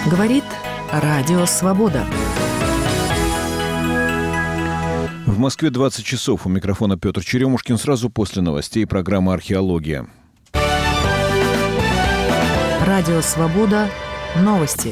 Говорит Радио Свобода. В Москве 20 часов. У микрофона Петр Черемушкин. Сразу после новостей программа «Археология». Радио Свобода. Новости.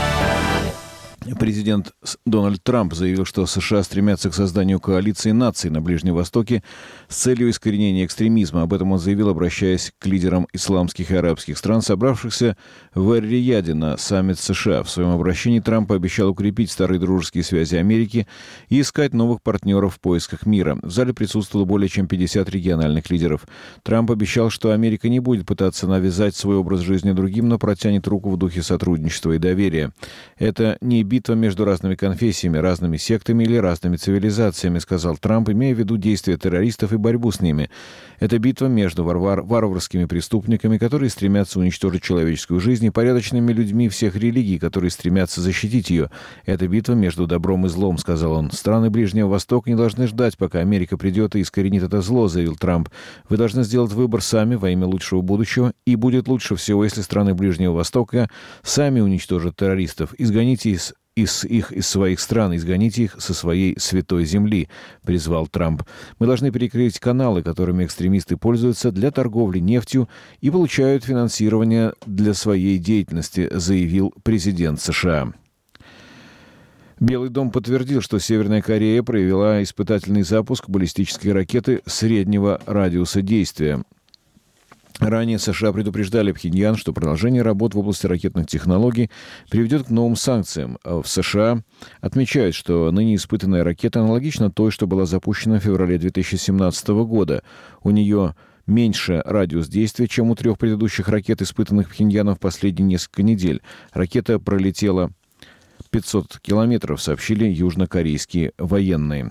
Президент Дональд Трамп заявил, что США стремятся к созданию коалиции наций на Ближнем Востоке с целью искоренения экстремизма. Об этом он заявил, обращаясь к лидерам исламских и арабских стран, собравшихся в Эр-Рияде на саммит США. В своем обращении Трамп обещал укрепить старые дружеские связи Америки и искать новых партнеров в поисках мира. В зале присутствовало более чем 50 региональных лидеров. Трамп обещал, что Америка не будет пытаться навязать свой образ жизни другим, но протянет руку в духе сотрудничества и доверия. Это не битва между разными конфессиями, разными сектами или разными цивилизациями, сказал Трамп, имея в виду действия террористов и борьбу с ними. Это битва между варварскими преступниками, которые стремятся уничтожить человеческую жизнь, и порядочными людьми всех религий, которые стремятся защитить ее. Это битва между добром и злом, сказал он. Страны Ближнего Востока не должны ждать, пока Америка придет и искоренит это зло, заявил Трамп. Вы должны сделать выбор сами во имя лучшего будущего, и будет лучше всего, если страны Ближнего Востока сами уничтожат террористов. Изгоните их из своих стран, изгоните их со своей святой земли, призвал Трамп. Мы должны перекрыть каналы, которыми экстремисты пользуются для торговли нефтью и получают финансирование для своей деятельности, заявил президент США. Белый дом подтвердил, что Северная Корея провела испытательный запуск баллистической ракеты среднего радиуса действия. Ранее США предупреждали Пхеньян, что продолжение работ в области ракетных технологий приведет к новым санкциям. В США отмечают, что ныне испытанная ракета аналогична той, что была запущена в феврале 2017 года. У нее меньше радиус действия, чем у 3 предыдущих ракет, испытанных Пхеньяном в последние несколько недель. Ракета пролетела 500 километров, сообщили южнокорейские военные.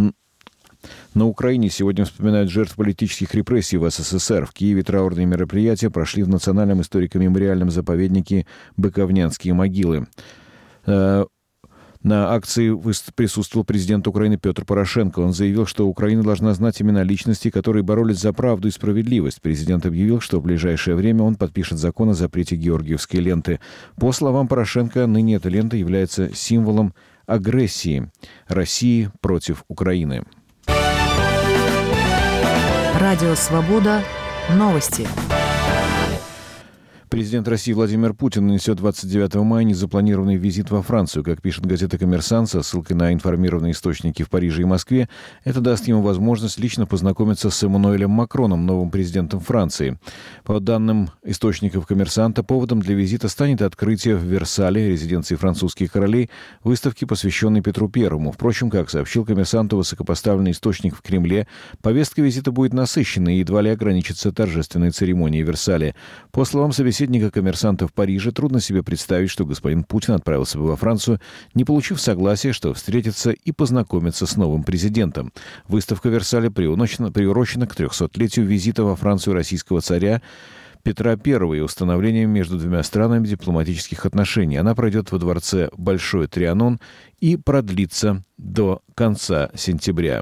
На Украине сегодня вспоминают жертв политических репрессий в СССР. В Киеве траурные мероприятия прошли в Национальном историко-мемориальном заповеднике «Быковнянские могилы». На акции присутствовал президент Украины Петр Порошенко. Он заявил, что Украина должна знать имена личностей, которые боролись за правду и справедливость. Президент объявил, что в ближайшее время он подпишет закон о запрете георгиевской ленты. По словам Порошенко, ныне эта лента является символом агрессии России против Украины. Радио Свобода. Новости. Президент России Владимир Путин нанесет 29 мая незапланированный визит во Францию. Как пишет газета «Коммерсант» со ссылкой на информированные источники в Париже и Москве, это даст ему возможность лично познакомиться с Эммануэлем Макроном, новым президентом Франции. По данным источников «Коммерсанта», поводом для визита станет открытие в Версале, резиденции французских королей, выставки, посвященной Петру Первому. Впрочем, как сообщил «Коммерсанту» высокопоставленный источник в Кремле, повестка визита будет насыщенной и едва ли ограничится торжественной церемонией в Версале. По словам собеседника «Коммерсанта» в Париже, трудно себе представить, что господин Путин отправился бы во Францию, не получив согласия, что встретится и познакомится с новым президентом. Выставка в Версале приурочена к 300-летию визита во Францию российского царя Петра I и установлению между двумя странами дипломатических отношений. Она пройдет во дворце Большой Трианон и продлится до конца сентября.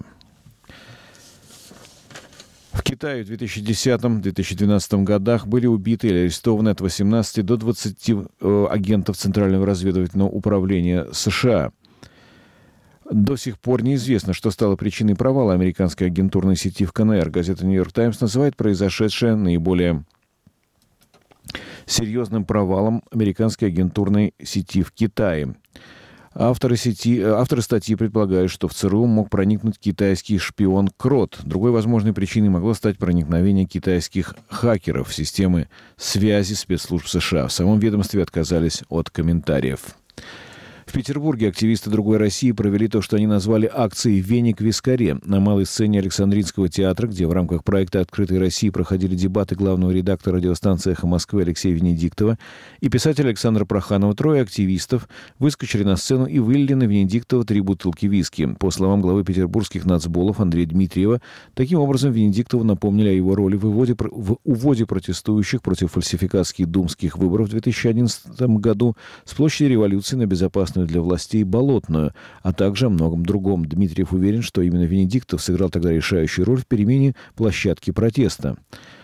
В Китае в 2010-2012 годах были убиты или арестованы от 18 до 20 агентов Центрального разведывательного управления США. До сих пор неизвестно, что стало причиной провала американской агентурной сети в КНР. Газета «Нью-Йорк Таймс» называет произошедшее наиболее серьезным провалом американской агентурной сети в Китае. Авторы статьи предполагают, что в ЦРУ мог проникнуть китайский шпион Крот. Другой возможной причиной могло стать проникновение китайских хакеров в системы связи спецслужб США. В самом ведомстве отказались от комментариев. В Петербурге активисты «Другой России» провели то, что они назвали акцией «Веник в Вискаре» на малой сцене Александринского театра, где в рамках проекта «Открытой России» проходили дебаты главного редактора радиостанции «Эхо Москвы» Алексея Венедиктова и писателя Александра Проханова. Трое активистов выскочили на сцену и вылили на Венедиктова 3 бутылки виски. По словам главы петербургских нацболов Андрея Дмитриева, таким образом Венедиктову напомнили о его роли в уводе протестующих против фальсификации думских выборов в 2011 году с площади Революции на безопасность для властей Болотную, а также о многом другом. Дмитриев уверен, что именно Венедиктов сыграл тогда решающую роль в перемене площадки протеста.